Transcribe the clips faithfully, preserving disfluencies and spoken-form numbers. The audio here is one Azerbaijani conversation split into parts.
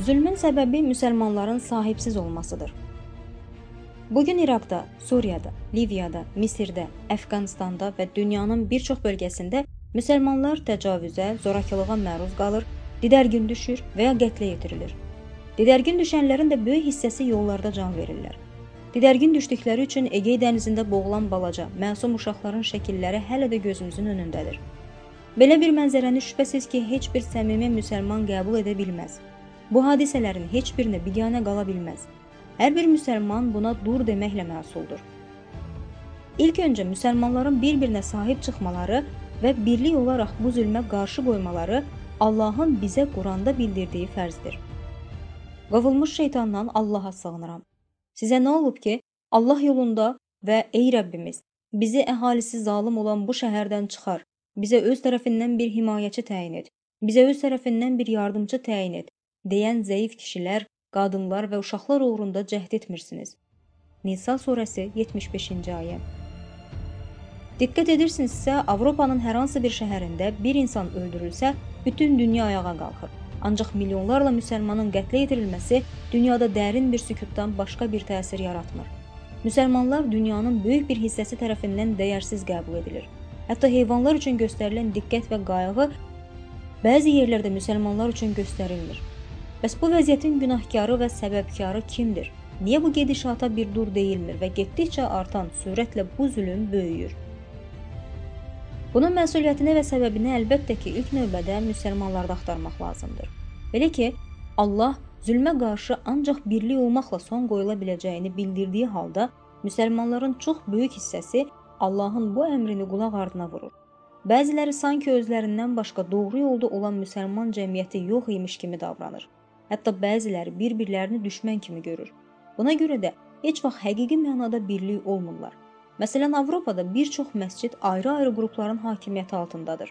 Zülmün səbəbi müsəlmanların sahibsiz olmasıdır. Bugün İraqda, Suriyada, Liviyada, Misirdə, Əfqanistanda və dünyanın bir çox bölgəsində müsəlmanlar təcavüzə, zorakılığa məruz qalır, didərgin düşür və ya qətlə yetirilir. Didərgin düşənlərin də böyük hissəsi yollarda can verirlər. Didərgin düşdükləri üçün Egey dənizində boğulan balaca, məsum uşaqların şəkilləri hələ də gözümüzün önündədir. Belə bir mənzərəni şübhəsiz ki, heç bir səmimi müsəlman qəbul edə bilməz. Bu hadisələrin heç birinə biganə qala bilməz. Hər bir müsəlman buna dur deməklə məsuldur. İlk öncə müsəlmanların bir-birinə sahib çıxmaları və birlik olaraq bu zülmə qarşı qoymaları Allahın bizə Quranda bildirdiyi fərzdir. Qovulmuş şeytandan Allaha sığınıram. Sizə nə olub ki, Allah yolunda və ey Rəbbimiz, bizi əhalisi zalım olan bu şəhərdən çıxar, bizə öz tərəfindən bir himayəçi təyin et, bizə öz tərəfindən bir yardımcı təyin et, deyən zəif kişilər, qadınlar və uşaqlar uğrunda cəhd etmirsiniz. Nisa surəsi yetmiş beşinci ayə. Diqqət edirsinizsə, Avropanın hər hansı bir şəhərində bir insan öldürülsə, bütün dünya ayağa qalxır. Ancaq milyonlarla müsəlmanın qətlə yetirilməsi dünyada dərin bir sükutdan başqa bir təsir yaratmır. Müsəlmanlar dünyanın böyük bir hissəsi tərəfindən dəyərsiz qəbul edilir. Hətta heyvanlar üçün göstərilən diqqət və qayğı bəzi yerlərdə müsəlmanlar üçün göstərilmir. Bəs bu vəziyyətin günahkarı və səbəbkarı kimdir? Niyə bu gedişata bir dur deyilmir və getdikcə artan sürətlə bu zülm böyüyür? Bunun məsuliyyətini və səbəbini əlbəttə ki, ilk növbədə müsəlmanlarda axtarmaq lazımdır. Belə ki, Allah zülmə qarşı ancaq birlik olmaqla son qoyula biləcəyini bildirdiyi halda, müsəlmanların çox böyük hissəsi Allahın bu əmrini qulaq ardına vurur. Bəziləri sanki özlərindən başqa doğru yolda olan müsəlman cəmiyyəti yox imiş kimi davranır. Hətta bəziləri bir-birlərini düşmən kimi görür. Buna görə də heç vaxt həqiqi mənada birlik olmurlar. Məsələn, Avropada bir çox məscid ayrı-ayrı qrupların hakimiyyəti altındadır.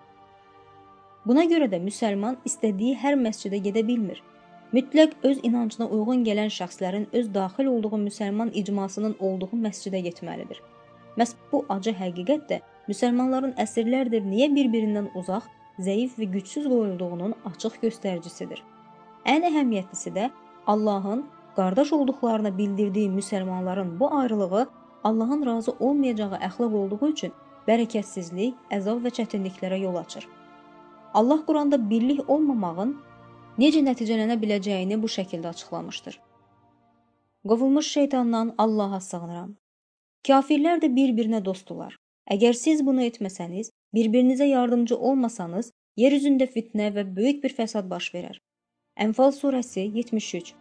Buna görə də müsəlman istədiyi hər məscidə gedə bilmir. Mütləq öz inancına uyğun gələn şəxslərin öz daxil olduğu müsəlman icmasının olduğu məscidə getməlidir. Məhz bu acı həqiqət də müsəlmanların əsrlərdir niyə bir-birindən uzaq, zəif və gücsüz qoyulduğunun açıq göstəricisidir. Ən əhəmiyyətlisi də Allahın qardaş olduqlarına bildirdiyi müsəlmanların bu ayrılığı Allahın razı olmayacağı əxlaq olduğu üçün bərəkətsizlik, əzab və çətinliklərə yol açır. Allah Quranda birlik olmamağın necə nəticələnə biləcəyini bu şəkildə açıqlamışdır. Qovulmuş şeytandan Allaha sığınıram. Kafirlər də bir-birinə dostdular. Əgər siz bunu etməsəniz, bir-birinizə yardımcı olmasanız, yer üzündə fitnə və böyük bir fəsad baş verər. Ənfal surəsi yetmiş üç.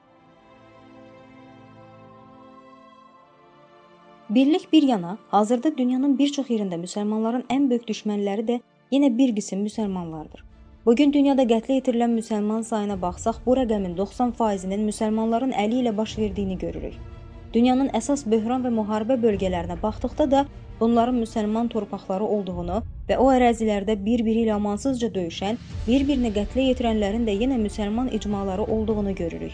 Birlik bir yana, hazırda dünyanın bir çox yerində müsəlmanların ən böyük düşmənləri də yenə bir qism müsəlmanlardır. Bugün dünyada qətlə yetirilən müsəlman sayına baxsaq, bu rəqəmin doxsan faizinin müsəlmanların əli ilə baş verdiyini görürük. Dünyanın əsas böhran və müharibə bölgələrinə baxdıqda da bunların müsəlman torpaqları olduğunu və o ərazilərdə bir-biri ilə amansızca döyüşən, bir-birini qətlə yetirənlərin də yenə müsəlman icmaları olduğunu görürük.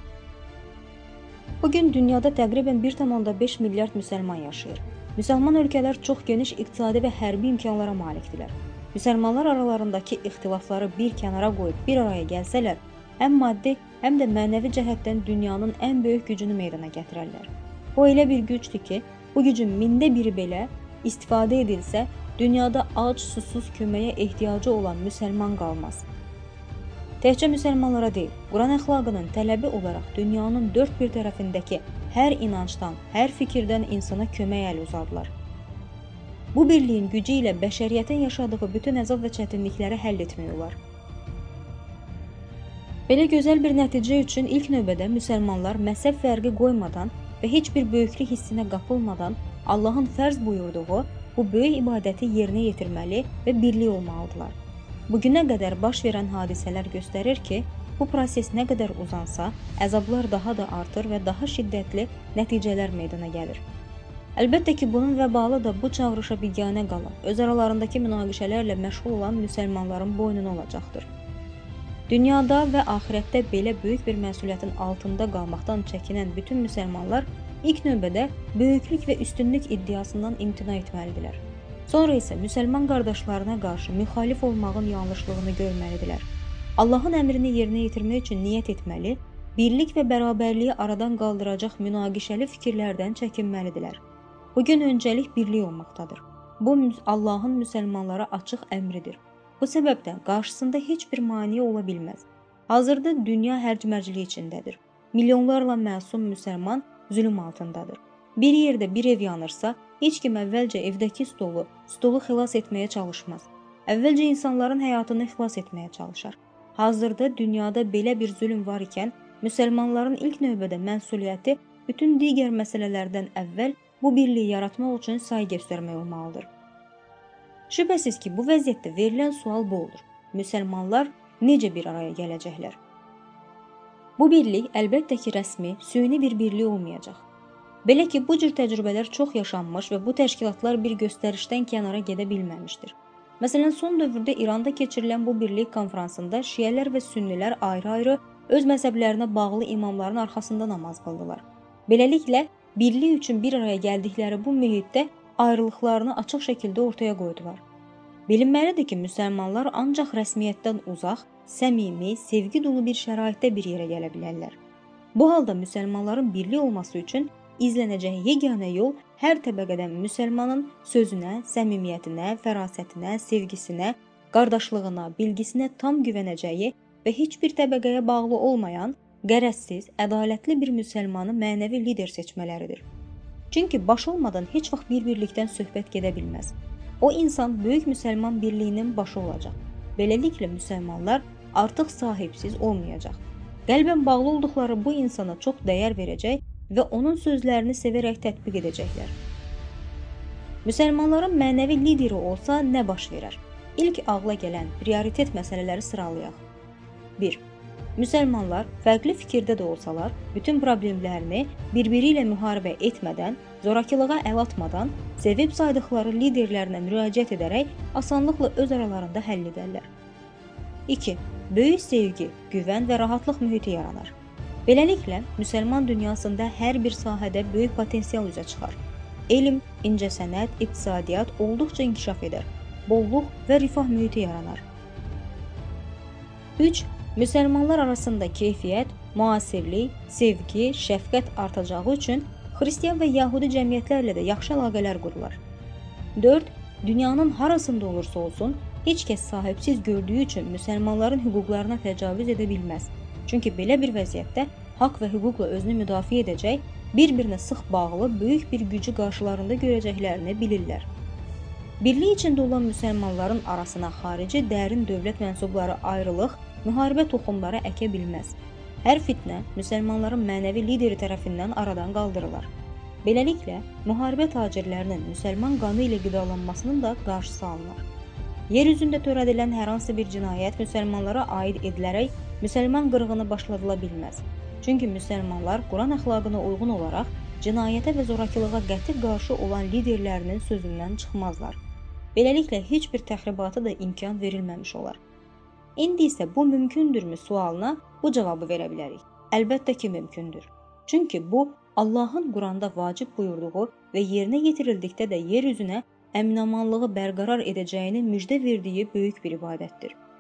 Bugün dünyada təqribən bir tam beş milyard müsəlman yaşayır. Müsəlman ölkələr çox geniş iqtisadi və hərbi imkanlara malikdirlər. Müsəlmanlar aralarındakı ixtilafları bir kənara qoyub bir araya gəlsələr, həm maddi, həm də mənəvi cəhətdən dünyanın ən böyük gücünü meydana gətirərlər. O elə bir gücdür ki, bu gücün mində biri belə istifadə edilsə, dünyada ac, susuz köməyə ehtiyacı olan müsəlman qalmaz. Təkcə müsəlmanlara deyil, Quran əxlaqının tələbi olaraq dünyanın dörd bir tərəfindəki hər inancdan, hər fikirdən insana kömək əli uzadırlar. Bu birliyin gücü ilə bəşəriyyətin yaşadığı bütün əzab və çətinlikləri həll etmək olar. Belə gözəl bir nəticə üçün ilk növbədə müsəlmanlar məzhəb fərqi qoymadan və heç bir böyüklük hissinə qapılmadan Allahın fərz buyurduğu bu böyük ibadəti yerinə yetirməli və birlik olmalıdırlar. Bugünə qədər baş verən hadisələr göstərir ki, bu proses nə qədər uzansa, əzablar daha da artır və daha şiddətli nəticələr meydana gəlir. Əlbəttə ki, bunun vəbalı da bu çağırışa biganə qalan, öz aralarındakı münaqişələrlə məşğul olan müsəlmanların boynuna olacaqdır. Dünyada və axirətdə belə böyük bir məsuliyyətin altında qalmaqdan çəkinən bütün müsəlmanlar ilk növbədə böyüklük və üstünlük iddiasından imtina etməlidirlər. Sonra isə müsəlman qardaşlarına qarşı müxalif olmağın yanlışlığını görməlidirlər. Allahın əmrini yerinə yetirmək üçün niyyət etməli, birlik və bərabərliyi aradan qaldıracaq münaqişəli fikirlərdən çəkinməlidirlər. Bugün öncəlik birlik olmaqdadır. Bu Allahın müsəlmanlara açıq əmridir. Bu səbəbdən qarşısında heç bir maneə ola bilməz. Hazırda dünya hərc-mərclik içindədir. Milyonlarla məsum müsəlman zülm altındadır. Bir yerdə bir ev yanırsa, heç kim əvvəlcə evdəki stolu, stolu xilas etməyə çalışmaz. Əvvəlcə insanların həyatını xilas etməyə çalışar. Hazırda dünyada belə bir zülm var ikən, müsəlmanların ilk növbədə məsuliyyəti bütün digər məsələlərdən əvvəl bu birliyi yaratmaq üçün say göstərmək olmalıdır. Şübhəsiz ki, bu vəziyyətdə verilən sual bu olur. Müsəlmanlar necə bir araya gələcəklər? Bu birlik əlbəttə ki, rəsmi, süni bir birlik olmayacaq. Belə ki, bu cür təcrübələr çox yaşanmış və bu təşkilatlar bir göstərişdən kənara gedə bilməmişdir. Məsələn, son dövrdə İranda keçirilən bu birlik konfransında şiələr və sünnilər ayrı-ayrı öz məzhəblərinə bağlı imamların arxasında namaz qıldılar. Beləliklə, birlik üçün bir araya gəldikləri bu mühitdə ayrılıqlarını açıq şəkildə ortaya qoydular. Bilinməlidir ki, müsəlmanlar ancaq rəsmiyyətdən uzaq, səmimi, sevgi dolu bir şəraitdə bir yerə gələ bilərlər. Bu halda müsəlmanların birlik olması üçün izlənəcək yeganə yol hər təbəqədən müsəlmanın sözünə, səmimiyyətinə, fərasətinə, sevgisinə, qardaşlığına, bilgisinə tam güvənəcəyi və heç bir təbəqəyə bağlı olmayan, qərəzsiz, ədalətli bir müsəlmanı mənəvi lider seçmələridir. Çünki baş olmadan heç vaxt bir birlikdən söhbət gedə bilməz. O insan böyük müsəlman birliyinin başı olacaq. Beləliklə müsəlmanlar artıq sahibsiz olmayacaq. Qəlbən bağlı olduqları bu insana çox dəyər verəcək və onun sözlərini sevərək tətbiq edəcəklər. Müsəlmanların mənəvi lideri olsa nə baş verər? İlk ağla gələn prioritet məsələləri sıralayaq. bir. Müsəlmanlar fərqli fikirdə də olsalar, bütün problemlərini bir-biri ilə müharibə etmədən, zorakılığa əl atmadan, sevib saydıqları liderlərinə müraciət edərək asanlıqla öz aralarında həll edərlər. iki. Böyük sevgi, güvən və rahatlıq mühiti yaranar. Beləliklə, müsəlman dünyasında hər bir sahədə böyük potensial üzə çıxar. Elm, incəsənət, iqtisadiyyat olduqca inkişaf edər. Bolluq və rifah mühiti yaranar. üç. Müsəlmanlar arasında keyfiyyət, müasirlik, sevgi, şəfqət artacağı üçün xristian və yəhudi cəmiyyətlərlə də yaxşı əlaqələr qurular. dörd. Dünyanın harasında olursa olsun, heç kəs sahibsiz gördüyü üçün müsəlmanların hüquqlarına təcavüz edə bilməz. Çünki belə bir vəziyyətdə haqq və hüquqla özünü müdafiə edəcək, bir-birinə sıx bağlı böyük bir gücü qarşılarında görəcəklərini bilirlər. Birlik içində olan müsəlmanların arasına xarici dərin dövlət mənsubları ayrılıq, müharibə toxumları əkə bilməz. Hər fitnə müsəlmanların mənəvi lideri tərəfindən aradan qaldırılar. Beləliklə, müharibə tacirlərinin müsəlman qanı ilə qidalanmasının da qarşısı alınır. Yer üzündə törədilən hər hansı bir cinayət müsəlmanlara aid edilərək müsəlman qırğını başladıla bilməz. Çünki müsəlmanlar Quran əxlaqına uyğun olaraq cinayətə və zorakılığa qəti qarşı olan liderlərinin sözündən çıxmazlar. Beləliklə, heç bir təxribata da imkan verilməmiş olar. İndi isə bu mümkündürmü sualına bu cavabı verə bilərik. Əlbəttə ki, mümkündür. Çünki bu, Allahın Quranda vacib buyurduğu və yerinə yetirildikdə də yer üzünə əminamanlığı bərqərar edəcəyini müjdə verdiyi böyük bir ibadətdir.